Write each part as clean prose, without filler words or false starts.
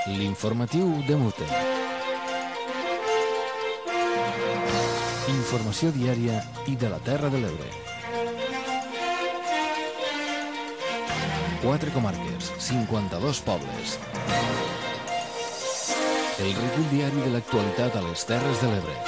L'informatiu de Mute. Informació diària i de la Terra de l'Ebre. 4 comarques, 52 pobles. El recull diari de l'actualitat a les Terres de l'Ebre.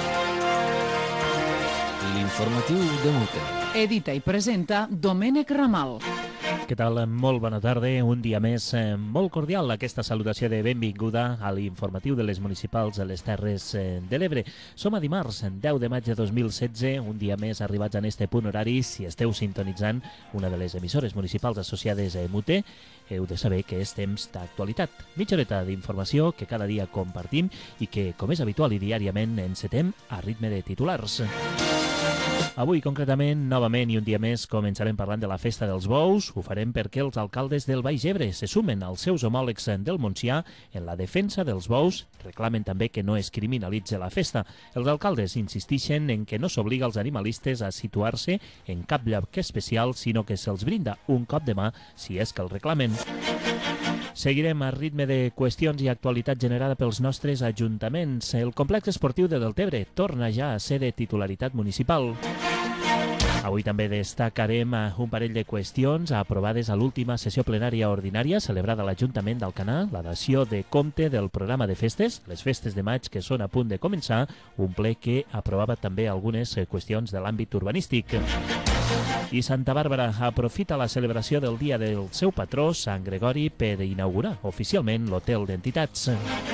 L'informatiu de Mute. Edita i presenta Domènec Ramal. Què tal? Molt bona tarda. Un dia més molt cordial aquesta salutació de benvinguda a l'informatiu de les municipals de les Terres de l'Ebre. Som a dimarts, 10 de maig de 2016, un dia més arribats en este punt horari. Si esteu sintonitzant una de les emissores municipals associades a Mute, heu de saber que és temps d'actualitat. Mitja horeta d'informació que cada dia compartim i que, com és habitual i diàriament, encetem a ritme de titulars. Avui, concretament, novament i un dia més, començarem parlant de la Festa dels Bous. Ho farem perquè els alcaldes del Baix Ebre se sumen als seus homòlegs del Montsià en la defensa dels bous. Reclamen també que no es criminalitzi la festa. Els alcaldes insisteixen en que no s'obliga als animalistes a situar-se en cap lloc especial, sinó que se'ls brinda un cop de mà si és que el reclamen. Seguirem a ritme de qüestions i actualitat generada pels nostres ajuntaments. El complex esportiu de Deltebre torna ja a ser de titularitat municipal. Avui també destacarem un parell de qüestions aprovades a l'última sessió plenària ordinària celebrada a l'Ajuntament d'Alcanar, la dació de compte del programa de festes, les festes de maig que són a punt de començar, un ple que aprovava també algunes qüestions de l'àmbit urbanístic. I Santa Bàrbara aprofita la celebració del dia del seu patró, Sant Gregori, per inaugurar oficialment l'Hotel d'Entitats.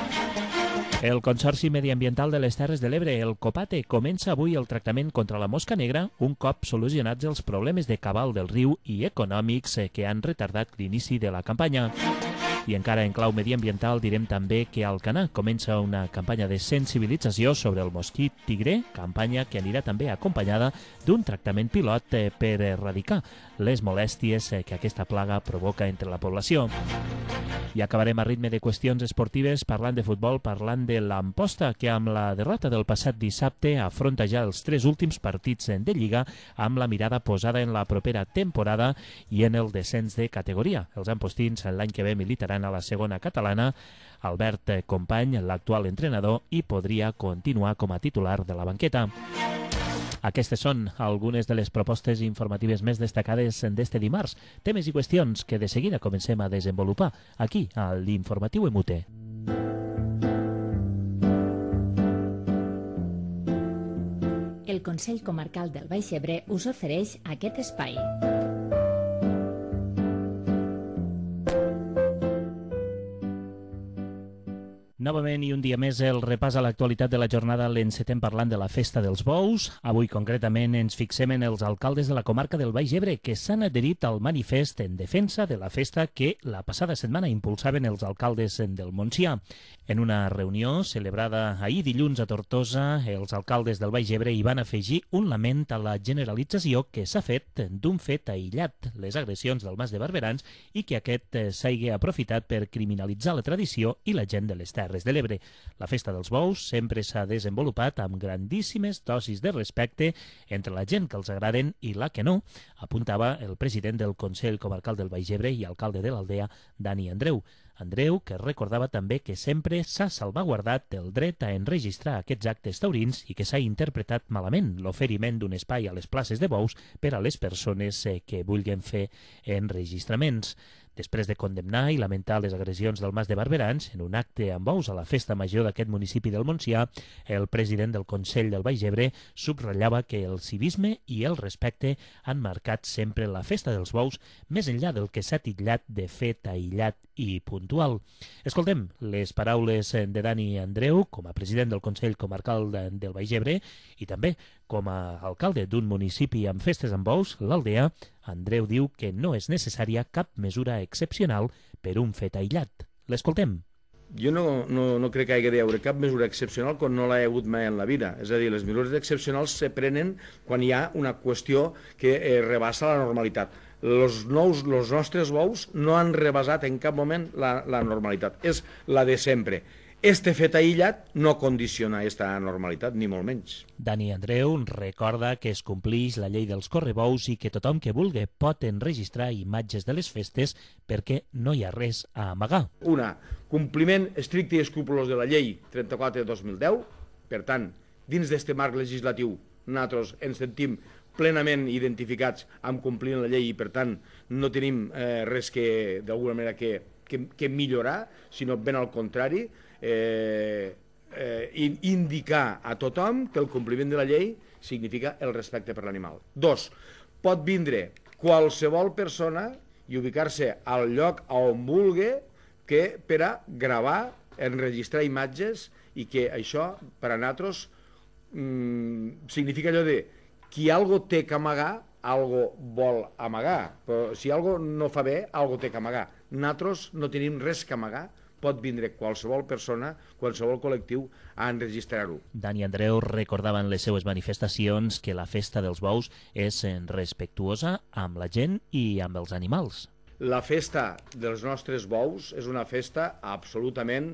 El Consorci Mediambiental de les Terres de l'Ebre, el COPATE, comença avui el tractament contra la mosca negra un cop solucionats els problemes de cabal del riu i econòmics que han retardat l'inici de la campanya. I encara en clau mediambiental direm també que a Alcanar comença una campanya de sensibilització sobre el mosquit tigre, campanya que anirà també acompanyada d'un tractament pilot per erradicar les molèsties que aquesta plaga provoca entre la població. I acabarem a ritme de qüestions esportives parlant de futbol, parlant de l'Amposta, que amb la derrota del passat dissabte afronta ja els 3 últims partits de Lliga amb la mirada posada en la propera temporada i en el descens de categoria. Els ampostins l'any que ve militaran a la segona catalana. Albert Company, l'actual entrenador, i podria continuar com a titular de la banqueta. Aquestes són algunes de les propostes informatives més destacades d'este dimarts, temes i qüestions que de seguida comencem a desenvolupar aquí, a l'Informatiu Mute. El Consell Comarcal del Baix Ebre us ofereix aquest espai. Novament i un dia més el repàs a l'actualitat de la jornada l'encetem parlant de la Festa dels Bous. Avui concretament ens fixem en els alcaldes de la comarca del Baix Ebre que s'han adherit al manifest en defensa de la festa que la passada setmana impulsaven els alcaldes del Montsià. En una reunió celebrada ahir dilluns a Tortosa, els alcaldes del Baix Ebre hi van afegir un lament a la generalització que s'ha fet d'un fet aïllat, les agressions del Mas de Barberans, i que aquest s'hagi aprofitat per criminalitzar la tradició i la gent de les Terres de l'Ebre. La Festa dels Bous sempre s'ha desenvolupat amb grandíssimes dosis de respecte entre la gent que els agraden i la que no, apuntava el president del Consell Comarcal del Baix Ebre i alcalde de l'Aldea, Dani Andreu. Andreu, que recordava també que sempre s'ha salvaguardat el dret a enregistrar aquests actes taurins i que s'ha interpretat malament l'oferiment d'un espai a les places de bous per a les persones que vulguin fer enregistraments. Després de condemnar i lamentar les agressions del Mas de Barberans en un acte amb bous a la festa major d'aquest municipi del Montsià, el president del Consell del Baix Ebre subratllava que el civisme i el respecte han marcat sempre la Festa dels Bous més enllà del que s'ha titllat de fet aïllat i puntual. Escoltem les paraules de Dani Andreu com a president del Consell Comarcal del Baix Ebre i també com a alcalde d'un municipi amb festes amb bous, l'Aldea. Andreu diu que no és necessària cap mesura excepcional per un fet aïllat. L'escoltem. Jo no crec que hagi d'haver cap mesura excepcional quan no l'ha hagut mai en la vida. És a dir, les mesures excepcionals se prenen quan hi ha una qüestió que rebassa la normalitat. Els nostres bous no han rebasat en cap moment la normalitat. És la de sempre. este fet aïllat no condiciona aquesta normalitat, ni molt menys. Dani Andreu recorda que es complix la llei dels correbous i que tothom que vulgui pot enregistrar imatges de les festes perquè no hi ha res a amagar. Una, compliment estricte i escrupolós de la llei 34 de 2010. Per tant, dins d'aquest marc legislatiu, nosaltres ens sentim plenament identificats amb complint la llei i, per tant, no tenim res que, d'alguna manera, que millorar, sinó ben al contrari, indicar a tothom que el compliment de la llei significa el respecte per l'animal. Dos, pot vindre qualsevol persona i ubicar-se al lloc on vulgui per a gravar, enregistrar imatges i que això, per a nosaltres, significa allò de qui algo té que amagar, algo vol amagar. Però si algo no fa bé, algo té que amagar. Nosaltres no tenim res que amagar, pot vindre qualsevol persona, qualsevol col·lectiu a enregistrar-ho. Dani Andreu recordava en les seues manifestacions que la festa dels bous és respectuosa amb la gent i amb els animals. La festa dels nostres bous és una festa absolutament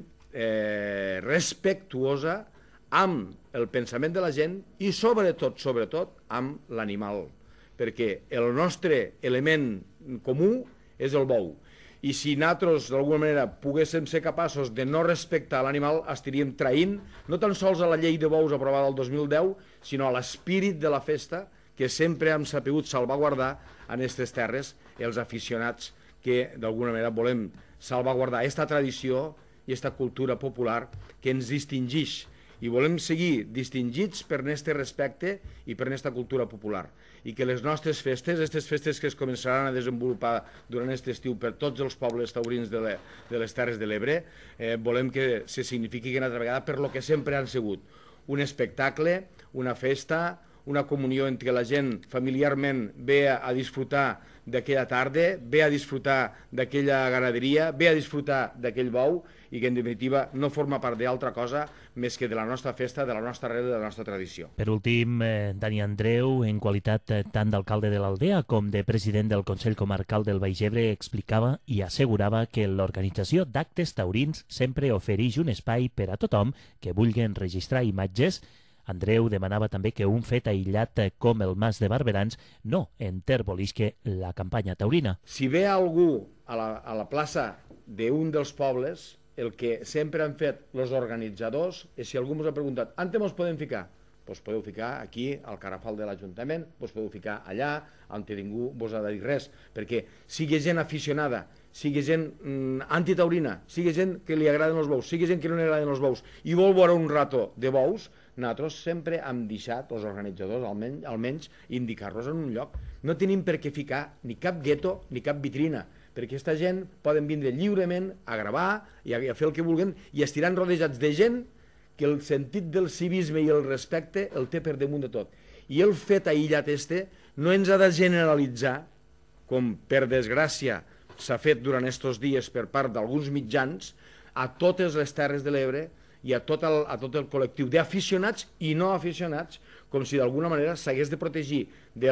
respectuosa amb el pensament de la gent i sobretot, amb l'animal. Perquè el nostre element comú és el bou. I si nosaltres, d'alguna manera, poguéssim ser capaços de no respectar l'animal, estaríem traint no tan sols a la llei de bous aprovada el 2010, sinó a l'espírit de la festa que sempre hem sabut salvaguardar en aquestes terres els aficionats que, d'alguna manera, volem salvaguardar aquesta tradició i aquesta cultura popular que ens distingeix. I volem seguir distingits per aquest respecte i per aquesta cultura popular. I que les nostres festes, aquestes festes que es començaran a desenvolupar durant aquest estiu per tots els pobles taurins de les Terres de l'Ebre, volem que se signifiqui una altra vegada per lo que sempre han sigut. Un espectacle, una festa, una comunió en què la gent familiarment ve a disfrutar d'aquella tarda, ve a disfrutar d'aquella ganaderia, ve a disfrutar d'aquell bou i que en definitiva no forma part d'altra cosa més que de la nostra festa, de la nostra arrel, de la nostra tradició. Per últim, Dani Andreu, en qualitat tant d'alcalde de l'Aldea com de president del Consell Comarcal del Baix Ebre, explicava i assegurava que l'organització d'actes taurins sempre ofereix un espai per a tothom que vulgui enregistrar imatges. Andreu demanava també que un fet aïllat com el Mas de Barberans no enterbolisque la campanya taurina. Si ve algú a la plaça d'un dels pobles, el que sempre han fet els organitzadors és, si algú ens ha preguntat on ens podem ficar? Doncs podeu ficar aquí, al Carafal de l'Ajuntament, doncs podeu ficar allà, on ningú vos ha de dir res, perquè sigui gent aficionada, sigui gent antitaurina, sigui gent que li agraden els bous, sigui gent que no li agraden els bous i vol veure un rato de bous, nosaltres sempre hem deixat, els organitzadors almenys, indicar-los en un lloc. No tenim per què ficar ni cap gueto ni cap vitrina, perquè aquesta gent poden vindre lliurement a gravar i a fer el que vulguen i estiran rodejats de gent que el sentit del civisme i el respecte el té per damunt de tot. I el fet aïllat no ens ha de generalitzar, com per desgràcia s'ha fet durant aquests dies per part d'alguns mitjans, a totes les Terres de l'Ebre i a tot el col·lectiu d'aficionats i no aficionats, com si d'alguna manera s'hagués de protegir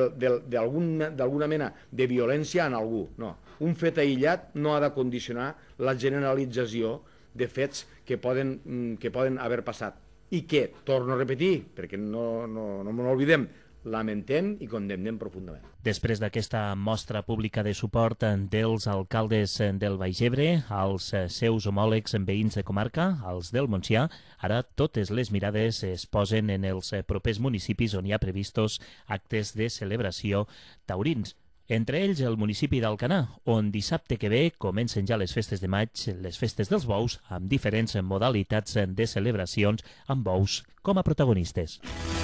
d'alguna mena de violència en algú. No, un fet aïllat no ha de condicionar la generalització de fets que poden haver passat i que, torno a repetir, perquè no n'oblidem, lamentem i condemnem profundament. Després d'aquesta mostra pública de suport dels alcaldes del Baix Ebre als seus homòlegs veïns de comarca, als del Montsià, ara totes les mirades es posen en els propers municipis on hi ha previstos actes de celebració taurins. Entre ells el municipi d'Alcanar, on dissabte que ve comencen ja les festes de maig, les festes dels bous, amb diferents modalitats de celebracions amb bous com a protagonistes.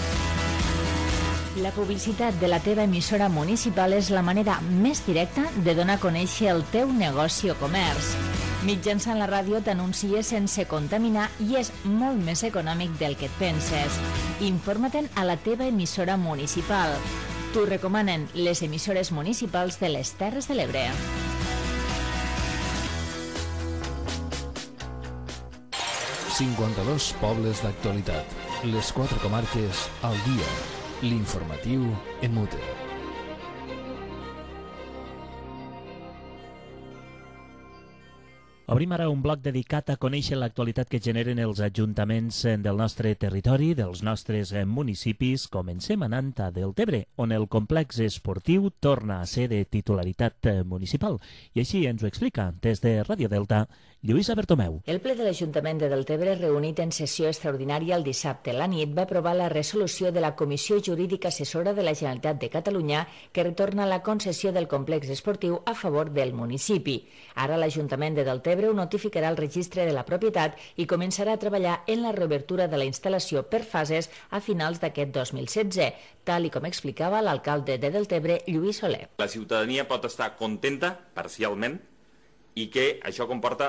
La publicitat de la teva emissora municipal és la manera més directa de donar a conèixer el teu negoci o comerç. Mitjançant la ràdio t'anuncies sense contaminar i és molt més econòmic del que et penses. Informa-te'n a la teva emissora municipal. T'ho recomanen les emissores municipals de les Terres de l'Ebre. ...52 pobles d'actualitat. Les 4 comarques al dia. L'informatiu en mute. Obrim ara un bloc dedicat a conèixer l'actualitat que generen els ajuntaments del nostre territori, dels nostres municipis. Comencem anant a Deltebre, on el complex esportiu torna a ser de titularitat municipal. I així ens ho explica, des de Ràdio Delta, Lluïsa Bertomeu. El ple de l'Ajuntament de Deltebre, reunit en sessió extraordinària el dissabte a la nit, va aprovar la resolució de la Comissió Jurídica Assessora de la Generalitat de Catalunya que retorna la concessió del complex esportiu a favor del municipi. Ara l'Ajuntament de Deltebre ho notificarà al registre de la propietat i començarà a treballar en la reobertura de la instal·lació per fases a finals d'aquest 2016, tal i com explicava l'alcalde de Deltebre, Lluís Soler. La ciutadania pot estar contenta parcialment i que això comporta,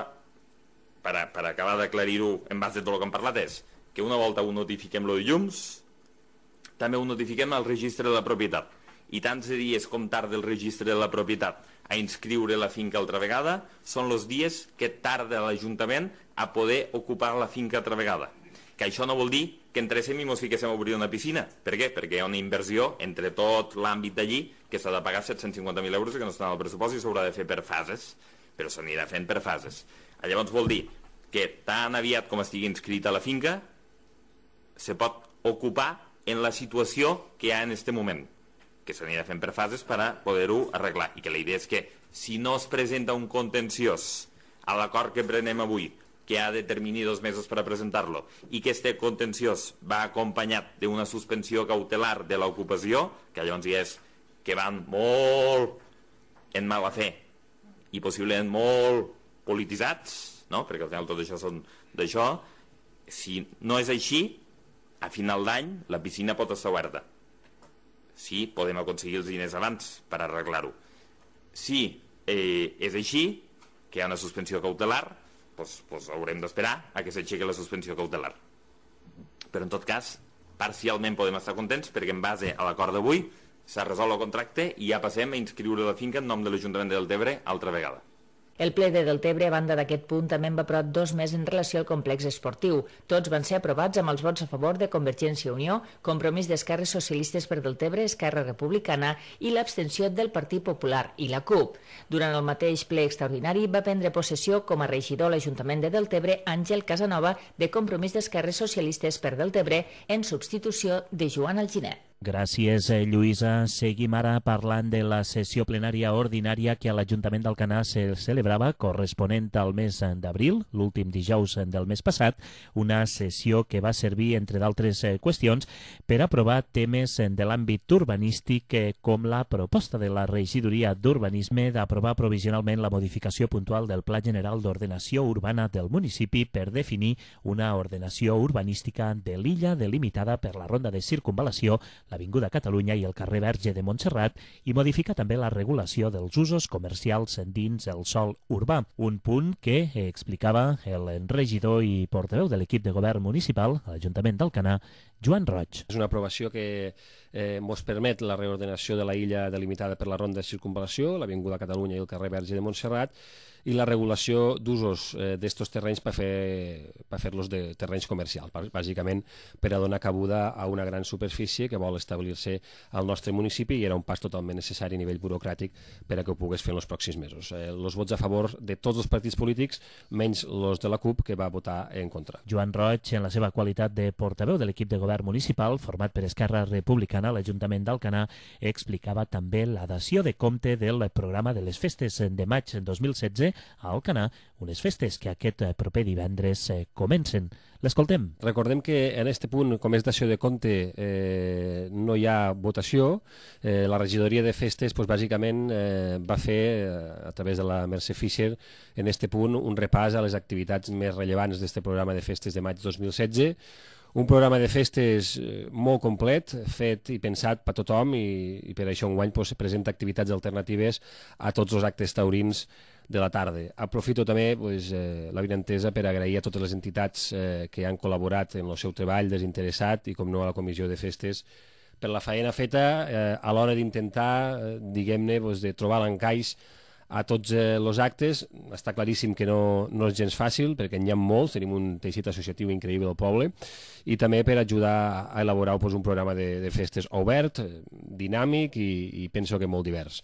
per acabar d'aclarir-ho en base a tot el que hem parlat, és que una volta ho notifiquem els llums, també ho notifiquem al registre de la propietat. I tants dies com tarda el registre de la propietat a inscriure la finca altra vegada són els dies que tarda l'Ajuntament a poder ocupar la finca altra vegada. Que això no vol dir que entréssim i ens fiquéssim a obrir una piscina. Per què? Perquè hi ha una inversió entre tot l'àmbit d'allí que s'ha de pagar 750.000 euros que no estan al pressupost i s'haurà de fer per fases, però s'anirà fent per fases. Llavors vol dir que tan aviat com estigui inscrit a la finca se pot ocupar en la situació que hi ha en aquest moment, que s'anirà fent per fases per a poder-ho arreglar. I que la idea és que si no es presenta un contenciós a l'acord que prenem avui, que ha de termini 2 mesos per a presentar-lo, i que este contenciós va acompanyat d'una suspensió cautelar de l'ocupació, que llavors ja és que van molt en mala fe i possiblement molt polititzats, no? Perquè al final tot això són d'això. Si no és així, a final d'any la piscina pot estar oberta. Si podem aconseguir els diners abans per arreglar-ho. Si és així, que hi ha una suspensió cautelar, doncs haurem d'esperar a que s'aixequi la suspensió cautelar. Però en tot cas, parcialment podem estar contents perquè en base a l'acord d'avui s'ha resolt el contracte i ja passem a inscriure la finca en nom de l'Ajuntament de Deltebre altra vegada. El ple de Deltebre, a banda d'aquest punt, també en va aprovar 2 més en relació al complex esportiu. Tots van ser aprovats amb els vots a favor de Convergència i Unió, Compromís d'Esquerres Socialistes per Deltebre, Esquerra Republicana i l'abstenció del Partit Popular i la CUP. Durant el mateix ple extraordinari va prendre possessió com a regidor a l'Ajuntament de Deltebre Àngel Casanova, de Compromís d'Esquerres Socialistes per Deltebre, en substitució de Joan Alginet. Gràcies, Lluïsa. Seguim ara parlant de la sessió plenària ordinària que a l'Ajuntament d'Alcanar se celebrava corresponent al mes d'abril, l'últim dijous del mes passat, una sessió que va servir, entre d'altres qüestions, per aprovar temes de l'àmbit urbanístic com la proposta de la regidoria d'urbanisme d'aprovar provisionalment la modificació puntual del Pla General d'Ordenació Urbana del municipi per definir una ordenació urbanística de l'illa delimitada per la ronda de circunvalació, l'Avinguda Catalunya i el carrer Verge de Montserrat, i modificar també la regulació dels usos comercials dins el sòl urbà. Un punt que explicava el regidor i portaveu de l'equip de govern municipal a l'Ajuntament d'Alcanar, Joan Roig. És una aprovació que ens permet la reordenació de la illa delimitada per la ronda de circunvalació, l'Avinguda Catalunya i el carrer Verge de Montserrat, i la regulació d'usos d'estos terrenys per fer-los de terrenys comercials, bàsicament per a donar cabuda a una gran superfície que vol establir-se al nostre municipi i era un pas totalment necessari a nivell burocràtic per a que ho pogués fer en els pròxims mesos. Els vots a favor de tots els partits polítics, menys els de la CUP, que va votar en contra. Joan Roig, en la seva qualitat de portaveu de l'equip de govern municipal, format per Esquerra Republicana a l'Ajuntament d'Alcanar, explicava també la dació de compte del programa de les festes de maig 2016 a Alcanar, unes festes que aquest proper divendres comencen. L'escoltem. Recordem que en aquest punt, com és dació de compte, no hi ha votació. La regidoria de festes, bàsicament, va fer, a través de la Mercè Fischer, en aquest punt, un repàs a les activitats més rellevants d'aquest programa de festes de maig 2016. Un programa de festes molt complet, fet i pensat per tothom i per això enguany presenta activitats alternatives a tots els actes taurins de la tarda. Aprofito també la vinentesa per agrair a totes les entitats que han col·laborat en el seu treball desinteressat i, com no, a la Comissió de Festes per la feina feta a l'hora d'intentar, diguem-ne, de trobar l'encaix a tots els actes. Està claríssim que no és gens fàcil perquè n'hi ha molts, tenim un teixit associatiu increïble al poble, i també per ajudar a elaborar un programa de festes obert, dinàmic i penso que molt divers.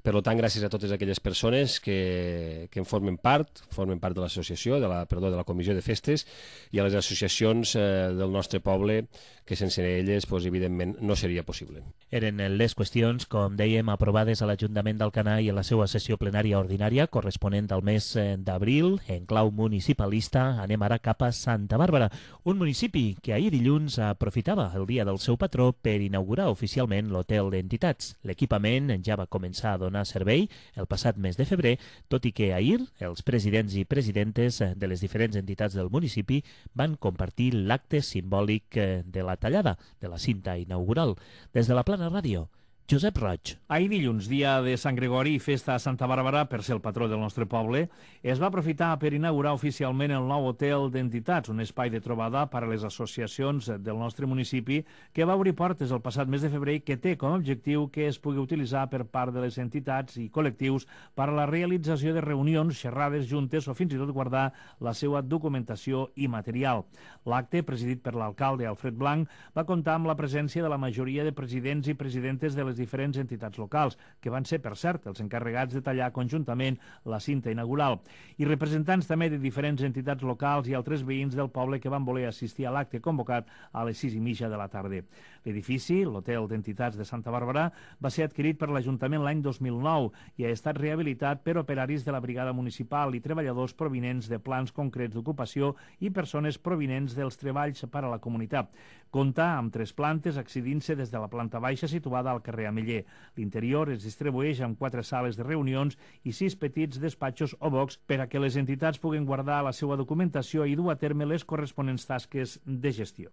Per tant, gràcies a totes aquelles persones que en formen part de l'associació, de la comissió de festes, i a les associacions del nostre poble, que sense elles, evidentment, no seria possible. Eren les qüestions, com dèiem, aprovades a l'Ajuntament d'Alcanar i a la seva sessió plenària ordinària corresponent al mes d'abril. En clau municipalista anem ara cap a Santa Bàrbara, un municipi que ahir dilluns aprofitava el dia del seu patró per inaugurar oficialment l'hotel d'entitats. L'equipament ja va començar a donar servei el passat mes de febrer, tot i que ahir els presidents i presidentes de les diferents entitats del municipi van compartir l'acte simbòlic de la tallada de la cinta inaugural. Des de la Plana Ràdio, Josep Roig. Ahir dilluns, dia de Sant Gregori i festa a Santa Bàrbara, per ser el patró del nostre poble, es va aprofitar per inaugurar oficialment el nou hotel d'entitats, un espai de trobada per a les associacions del nostre municipi que va obrir portes el passat mes de febrer i que té com a objectiu que es pugui utilitzar per part de les entitats i col·lectius per a la realització de reunions, xerrades, juntes o fins i tot guardar la seva documentació i material. L'acte, presidit per l'alcalde Alfred Blanc, va comptar amb la presència de la majoria de presidents i presidentes de les diferents entitats locals, que van ser, per cert, els encarregats de tallar conjuntament la cinta inaugural, i representants també de diferents entitats locals i altres veïns del poble que van voler assistir a l'acte convocat a les 6:30 de la tarda. L'edifici, l'Hotel d'Entitats de Santa Bàrbara, va ser adquirit per l'Ajuntament l'any 2009 i ha estat rehabilitat per operaris de la Brigada Municipal i treballadors provinents de plans concrets d'ocupació i persones provinents dels treballs per a la comunitat. Compta amb 3 plantes, accedint-se des de la planta baixa situada al carrer Ameller. L'interior es distribueix amb 4 sales de reunions i 6 petits despatxos o box per a que les entitats puguen guardar la seva documentació i dur a terme les corresponents tasques de gestió.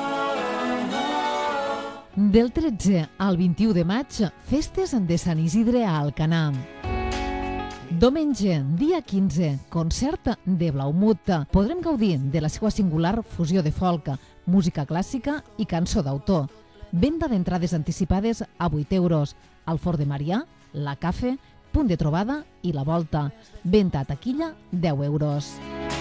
Del 13 al 21 de maig, festes de Sant Isidre a Alcanar. Diumenge, dia 15, concert de Blaumut. Podrem gaudir de la seva singular fusió de folk, música clàssica i cançó d'autor. Venda d'entrades anticipades a 8 euros. Al Fort de Marià, la Cafe, Punt de Trobada i la Volta. Venda a taquilla, 10 euros.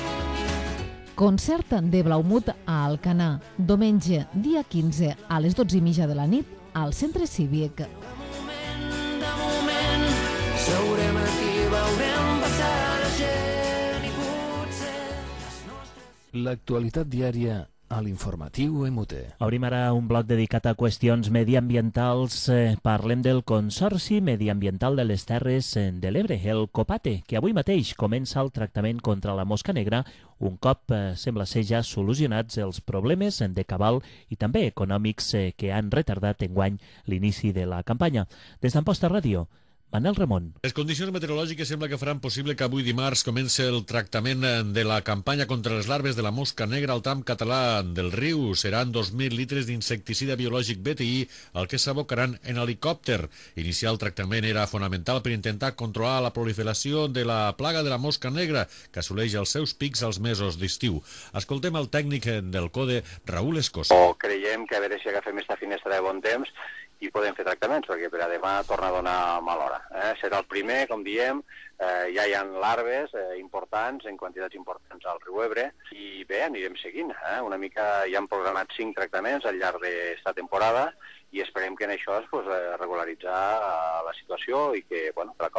Concert de Blaumut a Alcanar. Diumenge, dia 15, a les 12:30 de la nit, al Centre Cívic. De moment, seurem aquí, veurem passar la gent i potser les nostres... L'actualitat diària a l'informatiu MUT. Obrim ara un bloc dedicat a qüestions mediambientals. Parlem del Consorci Mediambiental de les Terres de l'Ebre, el COPATE, que avui mateix comença el tractament contra la mosca negra, un cop sembla ser ja solucionats els problemes de cabal i també econòmics que han retardat enguany l'inici de la campanya. Des d'Amposta Ràdio, Manel Ramon. Les condicions meteorològiques sembla que faran possible que avui dimarts comenci el tractament de la campanya contra les larves de la mosca negra al tram català del riu. Seran 2.000 litres d'insecticida biològic BTI el que s'abocaran en helicòpter. Iniciar el tractament era fonamental per intentar controlar la proliferació de la plaga de la mosca negra, que assoleix els seus pics als mesos d'estiu. Escoltem el tècnic del CODE, Raül Escosa. Creiem que a veure si agafem aquesta finestra de bon temps i podem fer tractaments, perquè per a demà torna a donar mala hora. Serà el primer, com diem, ja hi ha larves importants, en quantitats importants al riu Ebre, i bé, anirem seguint. Una mica ja han programat 5 tractaments al llarg d'esta temporada, i esperem que en això es regularitzar la situació i que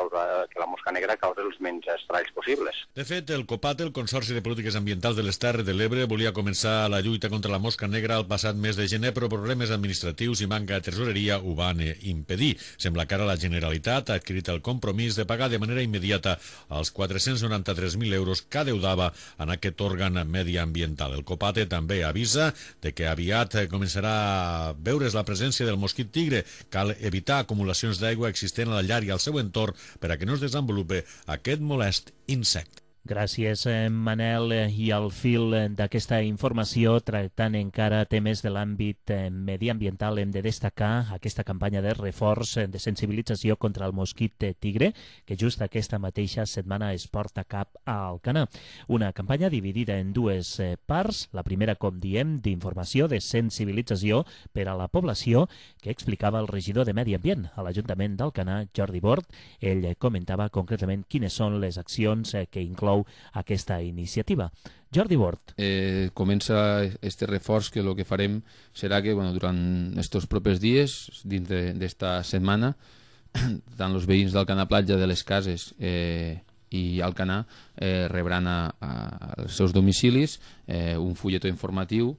la mosca negra causi els menys estralls possibles. De fet, el COPAT, el Consorci de Polítiques Ambientals de les Terres de l'Ebre, volia començar la lluita contra la mosca negra el passat mes de gener, però problemes administratius i manca de tresoreria ho van impedir. Sembla que ara la Generalitat ha adquirit el compromís de pagar de manera immediata els 493.000 euros que adeudava en aquest òrgan mediambiental. El COPAT també avisa de que aviat començarà a veure's la presència del mosquit tigre. Cal evitar acumulacions d'aigua existent a la llar i al seu entorn per a que no es desenvolupi aquest molest insecte. Gràcies, Manel. I al fil d'aquesta informació, tractant encara temes de l'àmbit mediambiental, hem de destacar aquesta campanya de reforç de sensibilització contra el mosquit tigre, que just aquesta mateixa setmana es porta a cap a Alcanar. Una campanya dividida en 2 parts. La primera, com diem, d'informació, de sensibilització per a la població, que explicava el regidor de Medi Ambient a l'Ajuntament d'Alcanar, Jordi Bort. Ell comentava concretament quines són les accions que inclou aquesta iniciativa. Jordi Bort. Comença este reforç, que el que farem serà que durant estos propers dies, dins d'esta setmana, tant els veïns d'Alcanar Platja, de les Cases i Alcanar rebran als seus domicilis un fulletó informatiu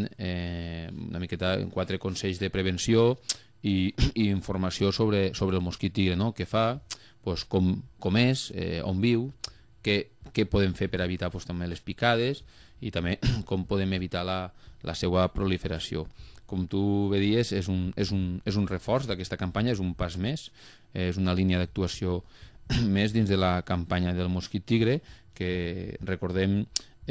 una miqueta en 4 consells de prevenció i informació sobre el mosquit tigre, no? Què fa, com és, on viu, què podem fer per evitar també les picades i també com podem evitar la seva proliferació. Com tu bé dies, és un reforç d'aquesta campanya, és un pas més, és una línia d'actuació més dins de la campanya del mosquit tigre, que recordem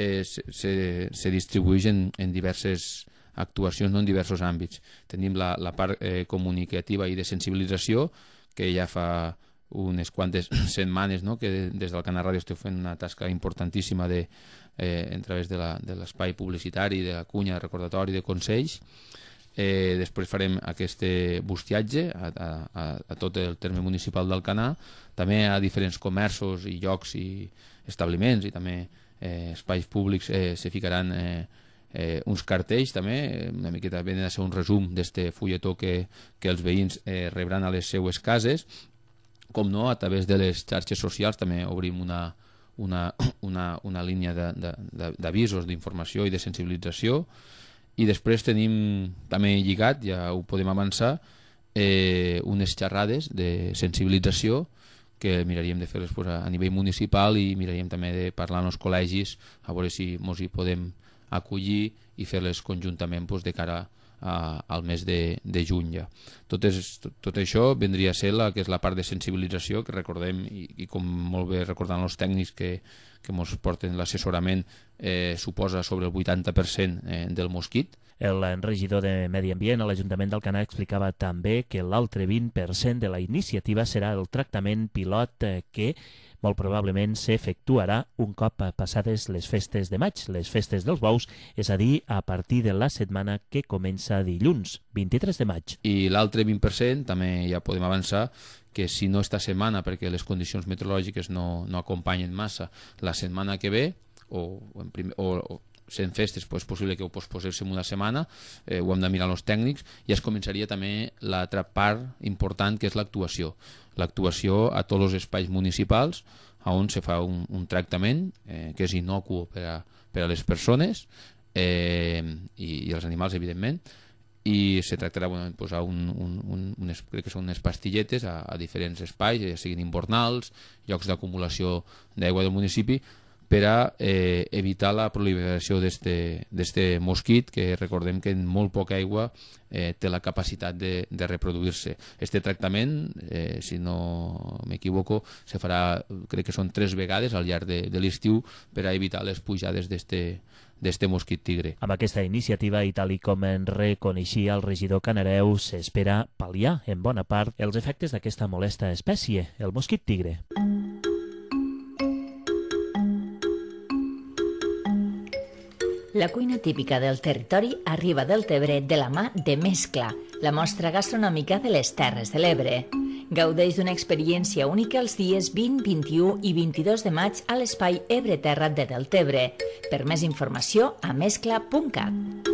se distribueix en diverses actuacions, no en diversos àmbits. Tenim la part comunicativa i de sensibilització, que ja fa unes quantes setmanes que des del Canal Ràdio esteu fent una tasca importantíssima a través de l'espai publicitari, de la cunya, de recordatori, de consells. Després farem aquest bustiatge a tot el terme municipal d'Alcanar, també a diferents comerços i llocs i establiments i també espais públics se ficaran uns cartells també, una miqueta venen a ser un resum d'aquest fulletó que els veïns rebran a les seues cases. Com no, a través de les xarxes socials també obrim una línia d'avisos, d'informació i de sensibilització. I després tenim també lligat, ja ho podem avançar, unes xerrades de sensibilització que miraríem de fer-les a nivell municipal i miraríem també de parlar amb els col·legis a veure si ens hi podem acollir i fer-les conjuntament de cara al mes de juny ja. Tot això vendria a ser que és la part de sensibilització que recordem i com molt bé recordant els tècnics que ens porten l'assessorament suposa sobre el 80% del mosquit. El regidor de Medi Ambient a l'Ajuntament d'Alcanar explicava també que l'altre 20% de la iniciativa serà el tractament pilot que molt probablement s'efectuarà un cop passades les festes de maig, les festes dels bous, és a dir, a partir de la setmana que comença dilluns, 23 de maig. I l'altre 20% també ja podem avançar que si no esta setmana, perquè les condicions meteorològiques no acompanyen massa, la setmana que ve, o sent festes, és possible que ho posposéssim una setmana, ho hem de mirar els tècnics, i es començaria també l'altra part important, que és l'actuació. L'actuació a tots els espais municipals on se fa un tractament que és innocu per a les persones i els animals, evidentment, i se tractarà de posar crec que són unes pastilletes a diferents espais, ja siguin invernals, llocs d'acumulació d'aigua del municipi, per a evitar la proliferació d'este mosquit, que recordem que en molt poca aigua té la capacitat de reproduir-se. Este tractament, si no m'equivoco, se farà, crec que són 3 vegades al llarg de l'estiu, per a evitar les pujades d'este mosquit tigre. Amb aquesta iniciativa, i tal com en reconeixia el regidor canareu, s'espera pal·liar en bona part els efectes d'aquesta molesta espècie, el mosquit tigre. La cuina típica del territori arriba del Tebre de la mà de Mescla, la mostra gastronòmica de les Terres de l'Ebre. Gaudeix d'una experiència única els dies 20, 21 i 22 de maig a l'espai Ebre Terra de Deltebre. Per més informació, a mescla.cat.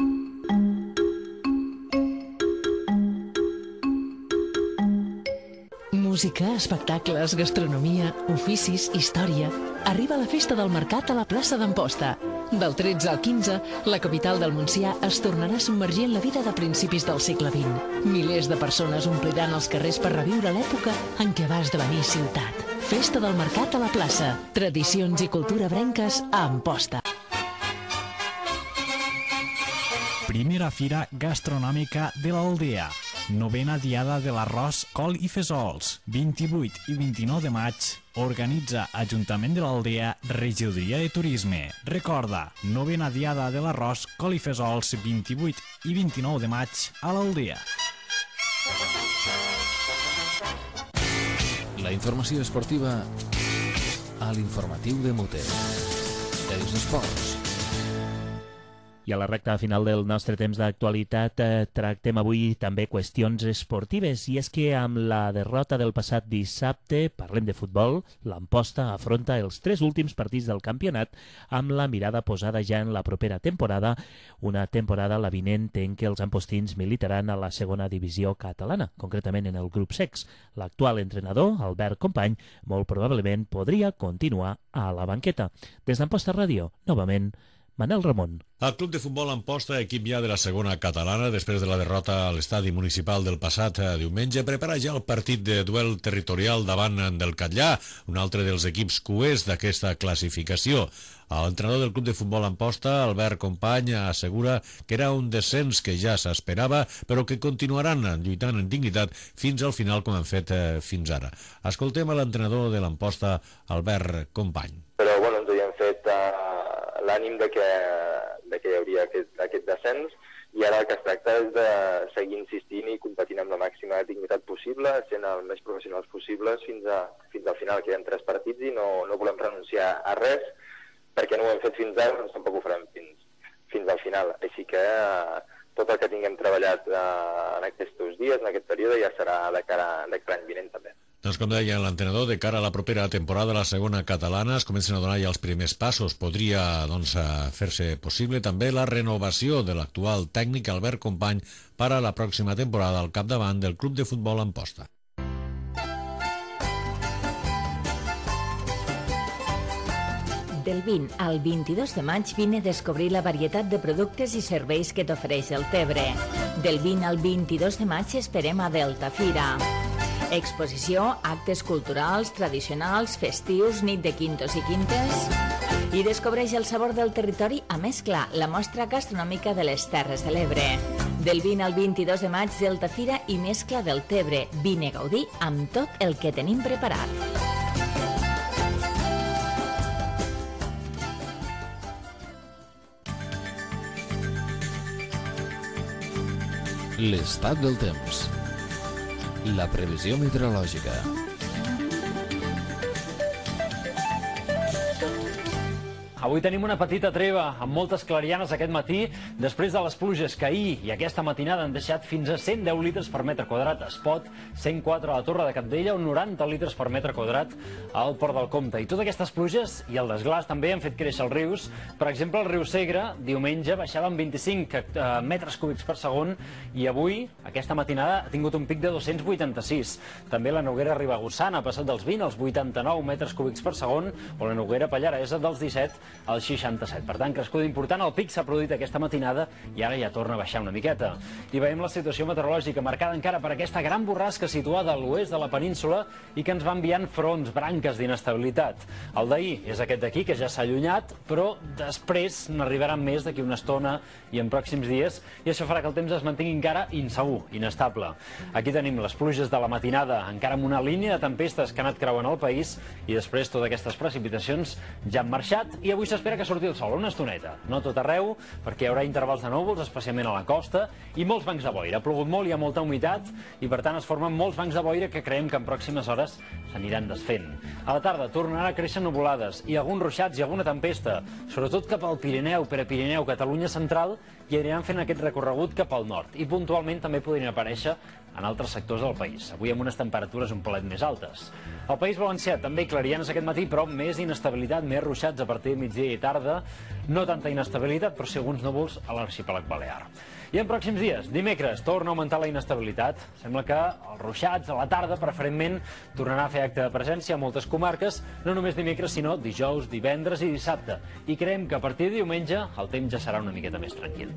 Música, espectacles, gastronomia, oficis, història. Arriba la festa del mercat a la plaça d'Amposta. Del 13 al 15, la capital del Montsià es tornarà a submergir en la vida de principis del segle XX. Milers de persones ompliran els carrers per reviure l'època en què va esdevenir ciutat. Festa del mercat a la plaça. Tradicions i cultura brenques a Amposta. Primera fira gastronòmica de l'Aldea. Novena diada de l'arròs, col i fesols. 28 i 29 de maig. Organitza Ajuntament de l'Aldea, Regidoria de Turisme. Recorda, novena diada de l'arròs, col i fesols, 28 i 29 de maig a l'Aldea. La informació esportiva a l'informatiu de Mote. Els esports. I a la recta final del nostre temps d'actualitat tractem avui també qüestions esportives, i és que amb la derrota del passat dissabte, parlem de futbol, l'Amposta afronta els 3 últims partits del campionat amb la mirada posada ja en la propera temporada, una temporada la vinent en què els ampostins militaran a la segona divisió catalana, concretament en el grup sex. L'actual entrenador, Albert Company, molt probablement podria continuar a la banqueta. Des d'Amposta Ràdio, novament, Manel Ramon. El Club de Futbol Amposta, equip ja de la segona catalana, després de la derrota a l'estadi municipal del passat diumenge, prepara ja el partit de duel territorial davant del Catllà, un altre dels equips cuers d'aquesta classificació. L'entrenador del Club de Futbol Amposta, Albert Company, assegura que era un descens que ja s'esperava, però que continuaran lluitant en dignitat fins al final, com han fet fins ara. Escoltem a l'entrenador de l'Amposta, Albert Company. Però bueno, ens havíem fet l'ànim de que hi hauria aquest descens, i ara el que es tracta és de seguir insistint i competint amb la màxima dignitat possible, sent el més professionals possibles fins al final. Queden 3 partits i no volem renunciar a res, perquè no ho hem fet fins ara, doncs tampoc ho farem fins al final. Així que tot el que tinguem treballat en aquests dies, en aquest període, ja serà de cara a l'any vinent també. Doncs com deia l'entrenador, de cara a la propera temporada, la segona catalana, es comencen a donar ja els primers passos. Podria fer-se possible també la renovació de l'actual tècnic Albert Company per a la pròxima temporada al capdavant del Club de Futbol Amposta. Del 20 al 22 de maig vine a descobrir la varietat de productes i serveis que t'ofereix el Tebre. Del 20 al 22 de maig esperem a Delta Fira. Exposició, actes culturals, tradicionals, festius, nit de quintos i quintes. I descobreix el sabor del territori a Mescla, la mostra gastronòmica de les Terres de l'Ebre. Del 20 al 22 de maig, Delta Fira i Mescla del Tebre. Vine a gaudir amb tot el que tenim preparat. L'estat del temps. La previsió meteorològica. Avui tenim una petita treva amb moltes clarianes aquest matí, després de les pluges que ahir i aquesta matinada han deixat fins a 110 litres per metre quadrat a Espot, 104 a la Torre de Cabdella, o 90 litres per metre quadrat al Port del Comte. I totes aquestes pluges i el desglàs també han fet créixer els rius. Per exemple, el riu Segre, diumenge, baixava amb 25 metres cúbics per segon, i avui, aquesta matinada, ha tingut un pic de 286. També la Noguera Ribagossana ha passat dels 20 als 89 metres cúbics per segon, o la Noguera Pallaresa dels 17 als 67. Per tant, crescuda important. El pic s'ha produït aquesta matinada i ara ja torna a baixar una miqueta. I veiem la situació meteorològica marcada encara per aquesta gran borrasca situada a l'oest de la península i que ens va enviant fronts, branques d'inestabilitat. El d'ahir és aquest d'aquí, que ja s'ha allunyat, però després n'arribaran més d'aquí una estona i en pròxims dies, i això farà que el temps es mantingui encara insegur, inestable. Aquí tenim les pluges de la matinada, encara amb una línia de tempestes que ha anat creuant el país, i després totes aquestes precipitacions ja han marxat, i avui s'espera que surti el sol una estoneta. No tot arreu, perquè hi haurà intervals de núvols, especialment a la costa, i molts bancs de boira. Ha plogut molt, hi ha molta humitat, i per tant es formen molts bancs de boira que creiem que en pròximes hores s'aniran desfent. A la tarda tornaran a créixer nuvolades i alguns ruixats i alguna tempesta, sobretot cap al Pirineu, Prepirineu, Catalunya central, i aniran fent aquest recorregut cap al nord. I puntualment també podrien aparèixer en altres sectors del país, avui amb unes temperatures un palet més altes. Al País Valencià també clarianes aquest matí, però més inestabilitat, més ruixats a partir de migdia i tarda, no tanta inestabilitat, però sí alguns núvols a l'arxipèlag balear. I en pròxims dies, dimecres, torna a augmentar la inestabilitat. Sembla que els ruixats a la tarda, preferentment, tornarà a fer acte de presència a moltes comarques, no només dimecres, sinó dijous, divendres i dissabte. I creiem que a partir de diumenge el temps ja serà una miqueta més tranquil.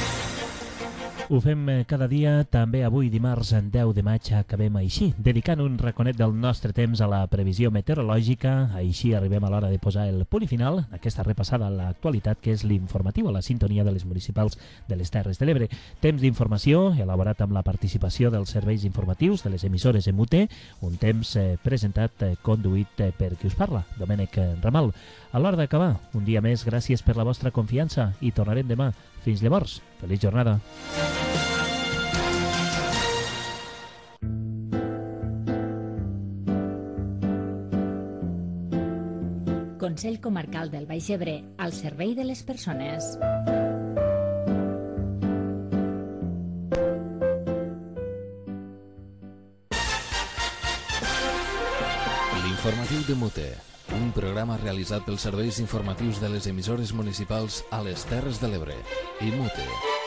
Ho fem cada dia, també avui dimarts 10 de maig acabem així, dedicant un raconet del nostre temps a la previsió meteorològica. Així arribem a l'hora de posar el punt final, aquesta repassada a l'actualitat, que és l'informatiu a la sintonia de les municipals de les Terres de l'Ebre. Temps d'informació elaborat amb la participació dels serveis informatius de les emissores MUT, un temps presentat, conduït per qui us parla, Domènec Ramal. A l'hora d'acabar, un dia més, gràcies per la vostra confiança i tornarem demà. Fins llavors, feliç jornada. Consell Comarcal del Baix Ebre, al servei de les persones. L'informatiu de Mute, un programa realitzat pels serveis informatius de les emissores municipals a les Terres de l'Ebre i Mute.